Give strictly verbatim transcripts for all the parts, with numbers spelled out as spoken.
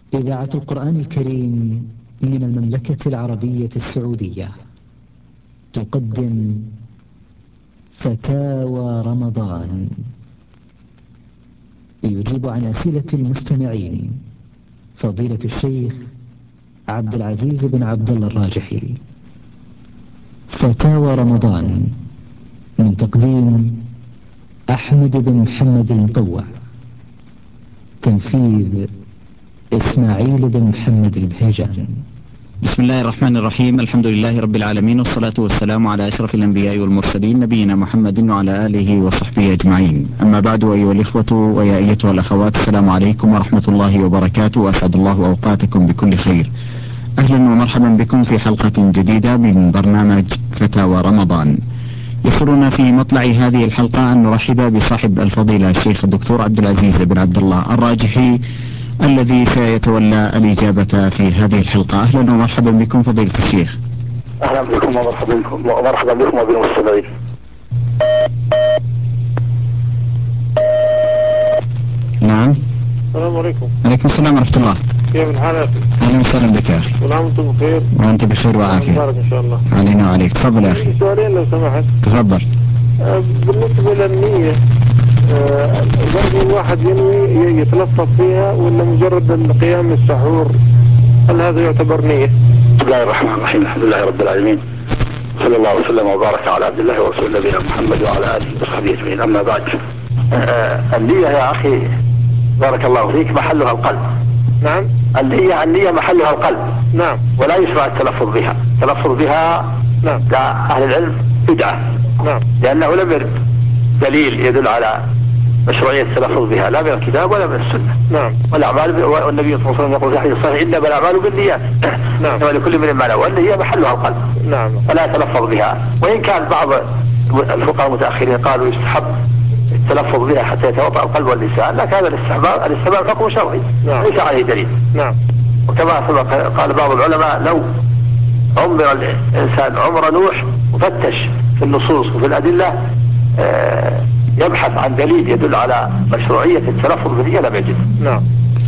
إذاعة القرآن الكريم من المملكة العربية السعودية تقدم فتاوى رمضان، يجيب عن أسئلة المستمعين فضيلة الشيخ عبد العزيز بن عبد الله الراجحي. فتاوى رمضان من تقديم أحمد بن محمد المطوع، تنفيذ إسماعيل بن محمد البهيجان. بسم الله الرحمن الرحيم. الحمد لله رب العالمين، والصلاة والسلام على أشرف الأنبياء والمرسلين، نبينا محمد وعلى آله وصحبه أجمعين. أما بعد، أيها الإخوة ويا أيتها الأخوات، السلام عليكم ورحمة الله وبركاته، وأسعد الله أوقاتكم بكل خير. أهلا ومرحبا بكم في حلقة جديدة من برنامج فتاوى رمضان. يسرنا في مطلع هذه الحلقة أن نرحب بصاحب الفضيلة الشيخ الدكتور عبد العزيز بن عبد الله الراجحي الذي سيتولى الإجابة في هذه الحلقة. أهلا ومرحبا بكم فضيلة الشيخ. أهلا بكم ومرحبا بكم ومرحبا بكم وبالمستمعين. نعم. السلام عليكم. عليكم السلام ورحمة الله. كيف الحال يا أخي؟ أهلا وسهلا بك يا أخي. كل عام وأنتم بخير. وأنت بخير وعافية. مبارك إن شاء الله. علينا وعليك. تفضل يا أخي. سؤالين لو سمحت. تفضل. آه بالنسبة للنية، آه برضو الواحد ينوي يتلفظ فيها ولا مجرد القيام من السحور؟ هل هذا يعتبر نية؟ بسم الله الرحمن الرحيم. الحمد لله رب العالمين، صلى الله وسلم وبارك على عبد الله ورسول نبينا محمد وعلى آله وصحبه أجمعين. أما بعد، آه النية يا أخي بارك الله فيك محلها القلب. نعم. النية النية محلها القلب. نعم. ولا يشرع التلفظ بها. التلفظ بها نعم لأهل العلم بدعة. نعم. لأنه لم يرد دليل يدل على مشروعية التلفظ بها، لا من الكتاب ولا من السنة. نعم. والأعمال، والنبي صلى الله عليه وسلم يقول في حديث صحيح: إنما الأعمال بالنيات. نعم. إنما لكل امرئ ما نوى، والنية محلها القلب. نعم. فلا يتلفظ بها. وإن كان بعض الفقهاء المتأخرين قالوا يستحب التلفظ بها حتى يتوضأ القلب واللسان، لكن هذا الاستحباب الاستحباب حكم شرعي. نعم. ليس عليه دليل. نعم. وكما قال بعض العلماء: لو عمر الإنسان عمر نوح وفتش في النصوص وفي الأدلة آه يبحث عن دليل يدل على مشروعية التلفظ بالنية لم يجد. نعم.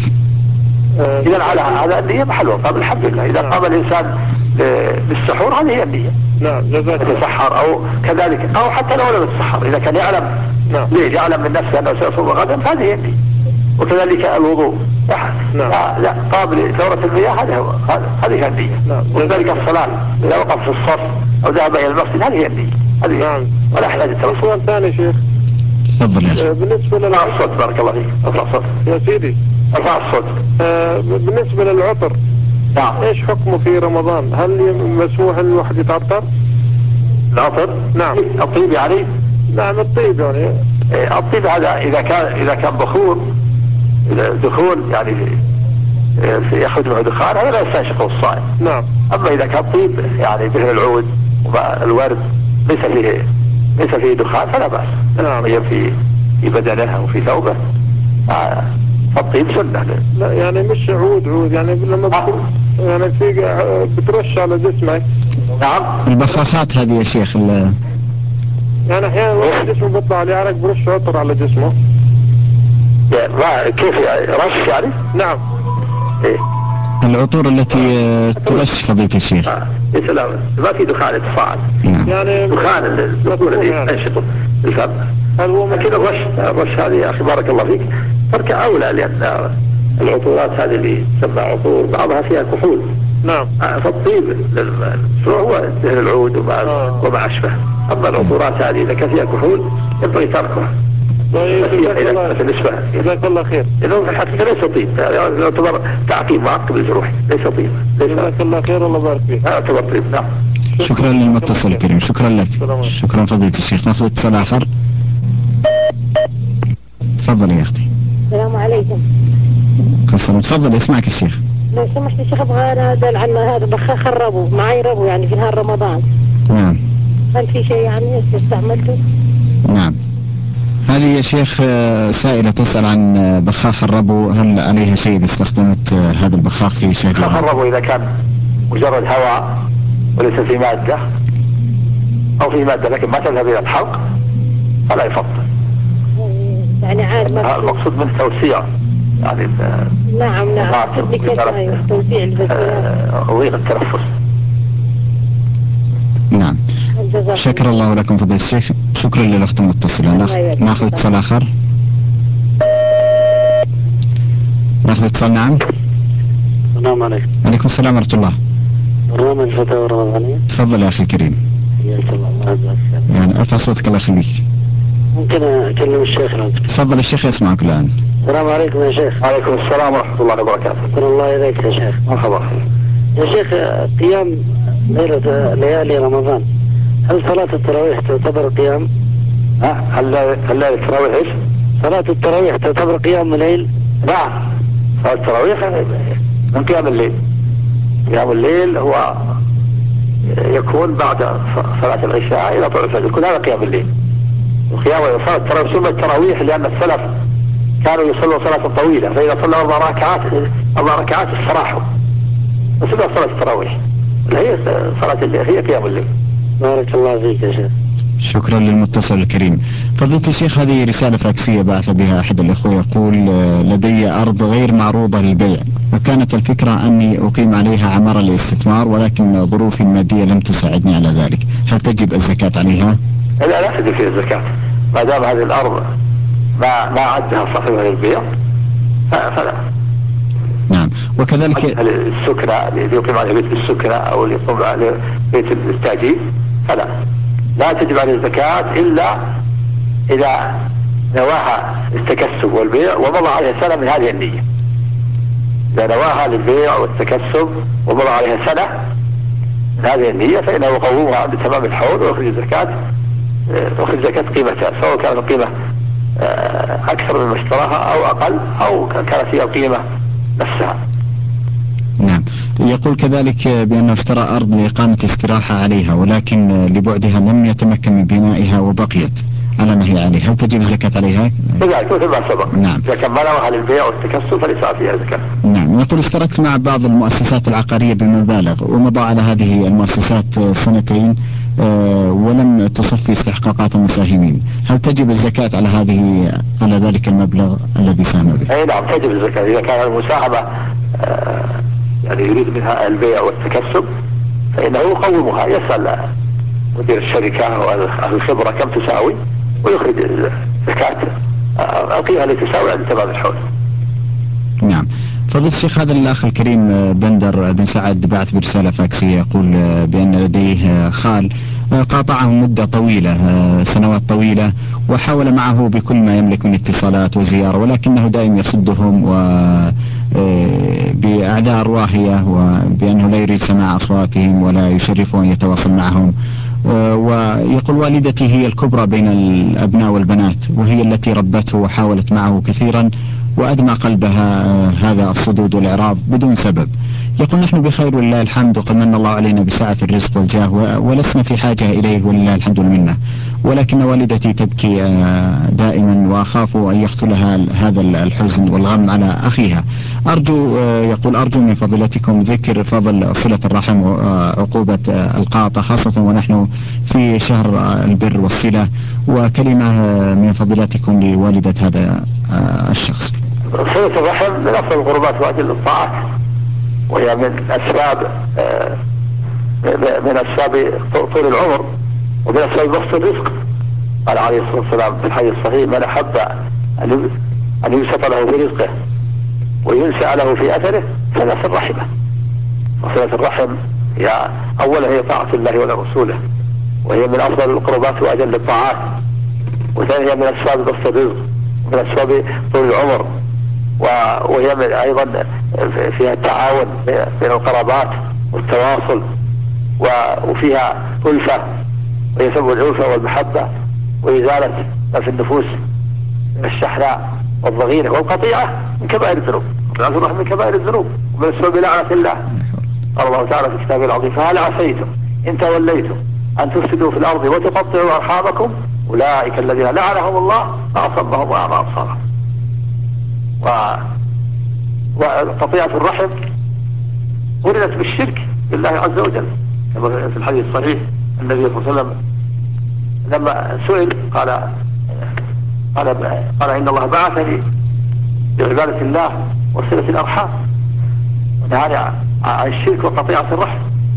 آه إذا على هذا النية محلها. طب الحمد لله. إذا نعم. قام الإنسان بالسحور هذه هي النية. نعم. جزاك الله. يتسحر أو كذلك، أو حتى لو لم يتسحر إذا كان يعلم. نعم. ليه؟ يعلم من نفسه أنه سيصوم غدا، فهذه هي النية. وكذلك الوضوء. نعم. لا لا طاب لدورة المياه، هذه هو هذه هي النية. نعم. وكذلك الصلاة إذا وقف في الصف أو ذهب إلى المسجد، هذه هي النية. هذه نعم. ولا يحتاج التوسل. سؤال ثاني شيخ. تفضل يا أخي. آه بالنسبة لل ارفع الصوت بارك الله فيك. ارفع الصوت يا سيدي. ارفع الصوت. آه بالنسبة للعطر، نعم. ايش حكمه في رمضان؟ هل مسموح ان الواحد يتعطر؟ العطر؟ نعم. الطيب يعني؟ نعم الطيب يعني. إيه الطيب هذا اذا كان اذا كان بخور، اذا دخول يعني في يخرج منه دخان، هذا لا يستنشقه الصائم. نعم. اما اذا كان طيب يعني به العود والورد ليس فيه ليس فيه دخان فلا باس. نعم. في في بدنه او في ثوبه. آه. الطيب سنه. لا يعني مش عود عود يعني لما بتكون يعني في بترش على جسمك. نعم. البخاخات هذه يا شيخ. يعني احيانا الواحد جسمه بيطلع عليه عرق برش عطر على جسمه. يعني كيف يعني؟ رش يعني؟ نعم. ايه العطور التي ترش فضيلة الشيخ. اه يا سلام، ما في دخان يتصاعد. نعم. يعني دخان الدخول الذي ينشط الفم. هل هو لكن الرش الرش هذه يا اخي بارك الله فيك ترك اولى، لان العطورات هذه اللي تسمى عطور بعضها فيها كحول. نعم. آه فالطيب للمشروع هو دهن العود وما آه. وما اشبه. اما العطورات هذه اذا كان فيها كحول ينبغي تركها. طيب جزاك الله بالنسبه جزاك الله خير. إذا في الحقيقة ليس طيب، يعتبر تعقيم معقب الجروح، ليس طيب. جزاك الله خير الله يبارك فيك. يعتبر طيب. نعم. شكرا للمتصل الكريم. شكرا لك. شكرا فضيلة الشيخ. ناخذ اتصال آخر. تفضل يا أختي. السلام عليكم. كم تفضل يسمعك الشيخ. لو سمحت يا شيخ ابغى انادل عن هذا بخاخ الربو، معي ربو يعني في نهار رمضان. نعم. هل في شيء يعني استعملته؟ نعم. هذه يا شيخ سائلة تسأل عن بخاخ الربو، هل عليها شيء إذا استخدمت هذا البخاخ في شهر بخاخ الربو إذا كان مجرد هواء وليس في مادة، أو في مادة لكن ما تذهب إلى الحلق، فلا يفضل. يعني عاد ما المقصود من توسيع يعني نعم نعم توسيع البسيط وضيق التنفس. نعم. شكر الله لكم فضيلة الشيخ. شكرا للأخت المتصلة. ناخذ اتصال آخر. ناخذ اتصال. نعم. السلام عليكم. عليكم السلام ورحمة الله. برنامج فتاوى رمضانية. تفضل يا أخي الكريم. حياك الله. يعني ارفع صوتك الله يخليك. ممكن أكلم الشيخ لو تفضل الشيخ يسمعك الآن. السلام عليكم يا شيخ. وعليكم السلام ورحمة الله وبركاته. شكرا الله إليك يا شيخ. مرحبا يا شيخ، قيام ليلة ليالي رمضان، هل صلاة التراويح تعتبر قيام؟ ها هل هل التراويح ايش؟ صلاة التراويح تعتبر قيام الليل؟ نعم، صلاة التراويح من قيام الليل. قيام الليل هو يكون بعد صلاة العشاء إلى طلوع الفجر، يكون هذا قيام الليل. وقيام صلاة التراويح سميت التراويح لأن السلف كانوا يصلون صلاة طويلة، فإذا صلوا أربع ركعات أربع ركعات استراحوا، وسميت صلاة التراويح. هي صلاة الليل، هي قيام الليل. بارك الله فيك يا شيخ. شكرا للمتصل الكريم. فضيلة الشيخ، هذه رسالة فاكسية بعث بها أحد الإخوة يقول: لدي أرض غير معروضة للبيع، وكانت الفكرة أني أقيم عليها عمارة للاستثمار، ولكن ظروفي المادية لم تساعدني على ذلك، هل تجب الزكاة عليها؟ لا لا تجب فيها الزكاة، ما دام هذه الأرض ما ما عدها صاحبها للبيع فلا. نعم. وكذلك السكنة اللي يقيم عليه بيت السكنة أو اللي يقيم عليه بيت التأجير فلا لا تجب عليه الزكاة إلا إذا نواها التكسب والبيع ومضى عليها سنة من هذه النية. إذا نواها للبيع والتكسب ومضى عليها سنة من هذه النية فإنه يقومها عند تمام الحول ويخرج الزكاة ويخرج زكاة قيمتها، سواء كانت القيمة أكثر مما اشتراها أو أقل أو كانت هي القيمة نفسها. نعم. يقول كذلك بأنه اشترى أرض لإقامة استراحة عليها، ولكن لبعدها لم يتمكن من بنائها وبقيت على ما هي عليه، هل تجب الزكاة عليها؟ كذلك مثل ما سبق. نعم. إذا كان بناها للبيع والتكسب فليس فيها زكاة. نعم. يقول: اشتركت مع بعض المؤسسات العقارية بمبالغ، ومضى على هذه المؤسسات سنتين أه ولم تصفي استحقاقات المساهمين، هل تجب الزكاة على هذه على ذلك المبلغ الذي ساهم به؟ أي نعم تجب الزكاة إذا كان المساهمة أه يعني يريد منها البيع والتكسب فإنه يقومها، يسأل مدير الشركة وأهل الخبرة كم تساوي ويخرج زكاة القيمة التي تساوي عند تمام الحول. نعم. فضيلة الشيخ، هذا الأخ الكريم بندر بن سعد بعث برسالة فاكسية يقول بأن لديه خال قاطعه مدة طويلة، سنوات طويلة، وحاول معه بكل ما يملك من اتصالات وزيارة، ولكنه دائما يصدهم و بأعذار واهية، وبأنه لا يريد سماع أصواتهم ولا يشرفه أن يتواصل معهم. ويقول: والدتي هي الكبرى بين الأبناء والبنات، وهي التي ربته وحاولت معه كثيرا، وأدمى قلبها هذا الصدود والإعراض بدون سبب. يقول: نحن بخير ولله الحمد، وقد من الله علينا بسعة الرزق والجاه، ولسنا في حاجة إليه ولله الحمد والمنة، ولكن والدتي تبكي دائما، وأخاف أن يقتلها هذا الحزن والغم على أخيها. أرجو يقول أرجو من فضيلتكم ذكر فضل صلة الرحم وعقوبة القاطع، خاصة ونحن في شهر البر والصلة، وكلمة من فضيلتكم لوالدة هذا الشخص. صلة الرحم من أفضل القربات وأجل الطاعات، وهي من أسباب من أسباب طول العمر ومن أسباب بسط الرزق. قال عليه الصلاة والسلام في الحديث الصحيح: من أحب أن يبسط له في رزقه وينسى له في أثره فليصل رحمه. وصلة الرحم هي أولا هي طاعة الله ولرسوله، وهي من أفضل القربات وأجل الطاعات، وثانيا من أسباب بسط الرزق ومن أسباب طول العمر، وهي من أيضا فيها التعاون بين القرابات والتواصل، وفيها ألفة وهي سبب الألفة والمحبة وإزالة ما في النفوس من الشحناء والضغينة والقطيعة من كبائر الذنوب. صلة الرحم من كبائر الذنوب ومن أسباب لعنة الله. قال الله تعالى في كتابه العظيم: فهل عسيتم إن توليتم أن تفسدوا في الأرض وتقطعوا أرحامكم أولئك الذين لعنهم الله فأصمهم وأعمى أبصارهم. وقطيعة الرحم قرنت بالشرك بالله عز وجل، كما في الحديث الصحيح النبي صلى الله عليه وسلم لما سئل قال قال قال إن الله بعثني بعبادة الله وصلة الأرحام، ونهانا عن الشرك وقطيعة الرحم.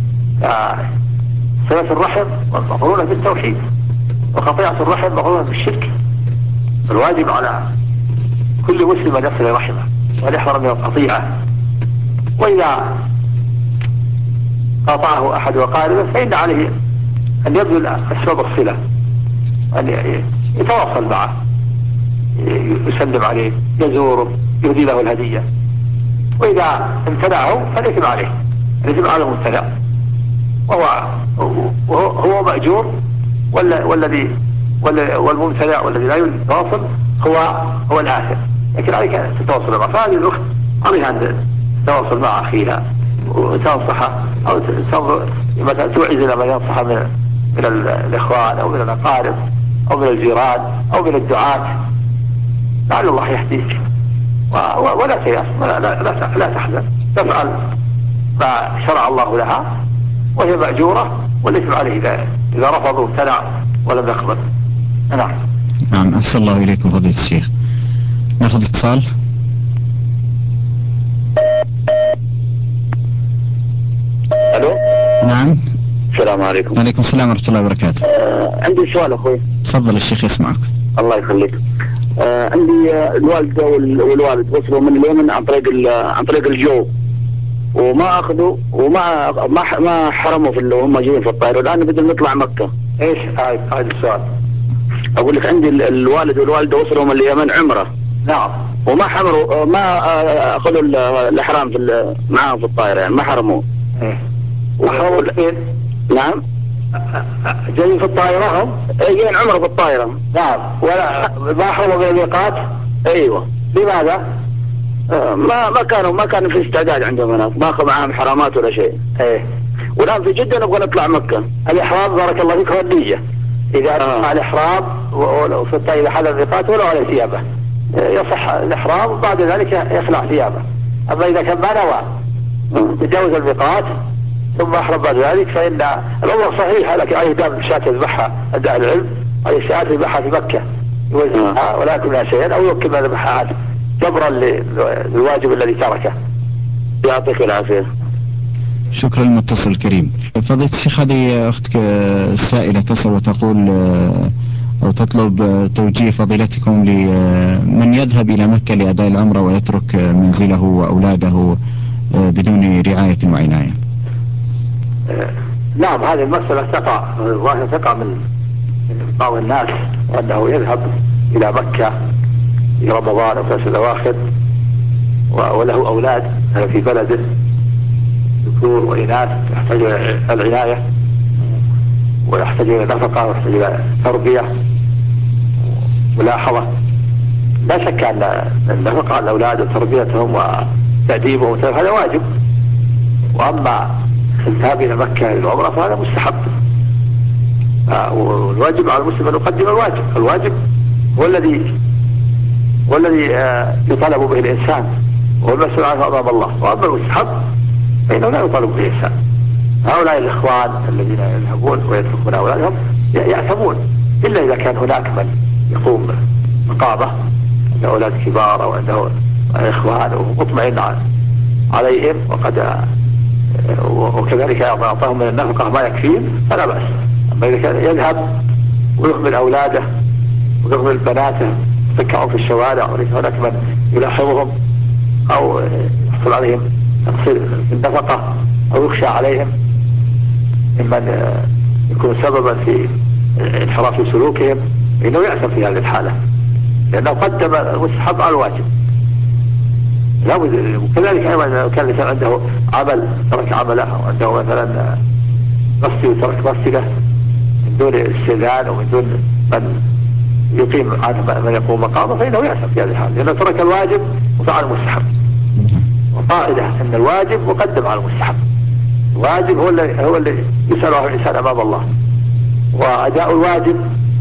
صلة الرحم مقرونة بالتوحيد، وقطيعة الرحم مقرونة بالشرك. الواجب على كل مسلم أن يصل رحمه وأن يحذر من القطيعة، وإذا قاطعه أحد وقاربه فإن عليه أن يبذل أسباب الصلة، أن يتواصل معه، يسلم عليه، يزوره، يهدي له الهدية. وإذا امتنعه فالإثم عليه، الإثم على الممتنع، وهو هو مأجور، والذي والممتنع والذي لا يريد التواصل هو هو الآثم. لكن عليك أن تتواصل معه. فهذه الأخت عليها أن تتواصل مع أخيها وتنصحه، أو تنظر مثلا توعز إلى من ينصح من من الإخوان أو من الأقارب أو من الجيران أو من الدعاة، لعل الله يهديك. ولا تيأس، ولا لا, لا, لا تحزن، تفعل ما شرع الله لها وهي مأجورة، والإثم عليه إذا إذا رفضوا امتنع ولم يقبل. نعم. نعم، أحسن الله إليكم فضيلة الشيخ. ناخذ اتصال. الو. نعم. السلام عليكم. وعليكم السلام ورحمة الله وبركاته. آه عندي سؤال اخوي. تفضل الشيخ يسمعك. الله يخليك. آه عندي آه الوالدة والوالد وصلوا من اليمن عن طريق عن طريق الجو، وما اخذوا وما ما ما حرموا في اللي هم جايين في الطائرة، والان بدنا نطلع مكة. ايش هاي هذا السؤال؟ اقول لك عندي الوالد والوالدة وصلوا من اليمن عمرة. نعم. وما حمروا، ما اخذوا الاحرام في معاهم في الطائرة، يعني ما حرموا. ايه. وحرموا فين؟ نعم. جايين في الطائرة هم؟ جايين عمرة في الطائرة. نعم. ولا ما حرموا من الميقات؟ ايوه. لماذا؟ آه ما ما كانوا ما كانوا في استعداد عندهم هناك، ما اخذوا معاهم حرامات ولا شيء. ايه. والان في جدة نبغى نطلع مكة. الإحرام بارك الله فيك هو النية. إذا آه. الإحرام وفي إذا حل الميقات ولو على ثيابه يصح الإحرام، وبعد ذلك يخلع ثيابه. أما إذا كان ما نوى تجاوز الميقات ثم أحرم بعد ذلك فإن الأمر صحيحة، لكن عليه دام شاة يذبحها عند أهل العلم، عليه شاة يذبحها في مكة يوزنها ولا يأكل منها شيئا، أو يوكل من ذبحها عاد جبرا للواجب الذي تركه. يعطيك العافية. شكرا للمتصل الكريم. فضيلة الشيخ، هذه أختك السائلة تسأل وتقول أو تطلب توجيه فضيلتكم لمن يذهب إلى مكة لأداء العمرة ويترك منزله وأولاده بدون رعاية وعناية. نعم، هذه المسألة تقع ظاهرة تقع من بعض الناس، وأنه يذهب إلى مكة في رمضان أو في العشر الأواخر وله أولاد في بلده ذكور وإناث يحتاج إلى العناية ويحتاج إلى نفقة ويحتاج إلى تربية وملاحظة. لا شك أن النفقة على الأولاد وتربيتهم وتأديبهم هذا واجب، وأما الذهاب إلى مكة للعمرة فهذا مستحب. والواجب على المسلم أن يقدم الواجب. الواجب هو الذي هو الذي يطالب به الإنسان وهو المسؤول عنه أمام الله، وأما المستحب فإنه لا يطالب به الإنسان. هؤلاء الإخوان الذين يذهبون ويتركون أولادهم يعتمون، إلا إذا كان هناك من يقوم مقامه عنده أولاد كبار أو عنده إخوان ومطمئن عليهم وقد وكذلك أعطاهم من النفقة ما يكفيهم فلا بأس. أما إذا كان يذهب ويهمل أولاده ويهمل بناته يتكعون في الشوارع وليس هناك من يلاحظهم أو يحصل عليهم تقصير في النفقة أو يخشى عليهم ممن يكون سببا في انحراف سلوكهم، إنه يأثم في هذه الحالة لأنه قدم المستحب على الواجب. وكذلك أيضا لو كان الإنسان عنده عمل ترك عمله أو عنده مثلا مسجد وترك مسجده من دون استئذان ومن دون من يقيم عنه من يقوم مقامه فإنه يأثم في هذه الحالة لأنه ترك الواجب وفعل المستحب. وقاعدة أن الواجب مقدم على المستحب. الواجب هو اللي هو اللي يسأل عنه الإنسان أمام الله، وأداء الواجب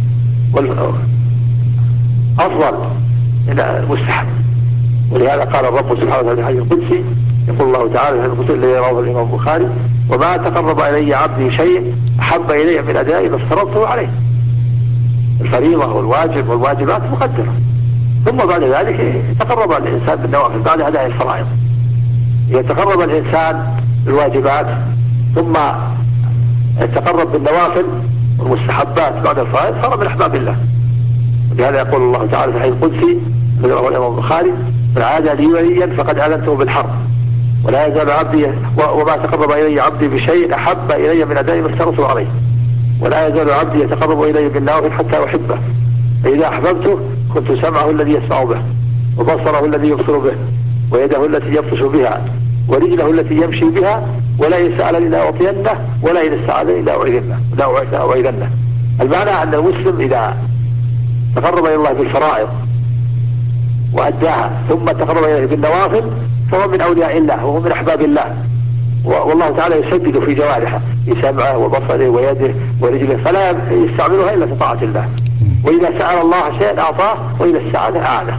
أفضل من المستحب. ولهذا قال الرب سبحانه وتعالى في الحديث القدسي، يقول الله تعالى في القدس الذي رواه الإمام البخاري: وما تقرب إلي عبدي شيء أحب إلي من أداء ما افترضته عليه. الفريضة والواجب والواجبات مقدرة، ثم بعد ذلك يتقرب الإنسان بالنوافل بعد أداء الفرائض. يتقرب الإنسان بالواجبات ثم يتقرب بالنوافل والمستحبات بعد الفرائض صار من أحباب الله. ولهذا يقول الله تعالى في الحديث القدسي الذي رواه الإمام البخاري: من عاد لي وليا فقد آذنته بالحرب ولا يزال عبدي وما تقرب إلي عبدي بشيء أحب إلي من أداء ما افترضته عليه ولا يزال عبدي يتقرب إلي بالنوافل حتى أحبه فإذا أحببته كنت سمعه الذي يسمع به وبصره الذي يبصر به ويده التي يبطش بها ورجله التي يمشي بها ولا يسأل إلا أعطينه ولا إن استعاذني إلا أعيذنه لا أعيذنه. المعنى أن المسلم إذا تقرب إلى الله بالفرائض وأداها ثم تقرب إليه بالنوافل فهو من أولياء الله وهو من أحباب الله، والله تعالى يسدد في جوارحه بسمعه وبصره ويده ورجله فلا يستعملها إلا في طاعة الله. وإذا سأل الله شيئا أعطاه وإذا استعاذ أعانه.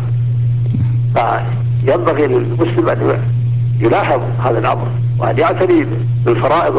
فينبغي للمسلم أن يلاحظ هذا الأمر وأن يعتني بالفرائض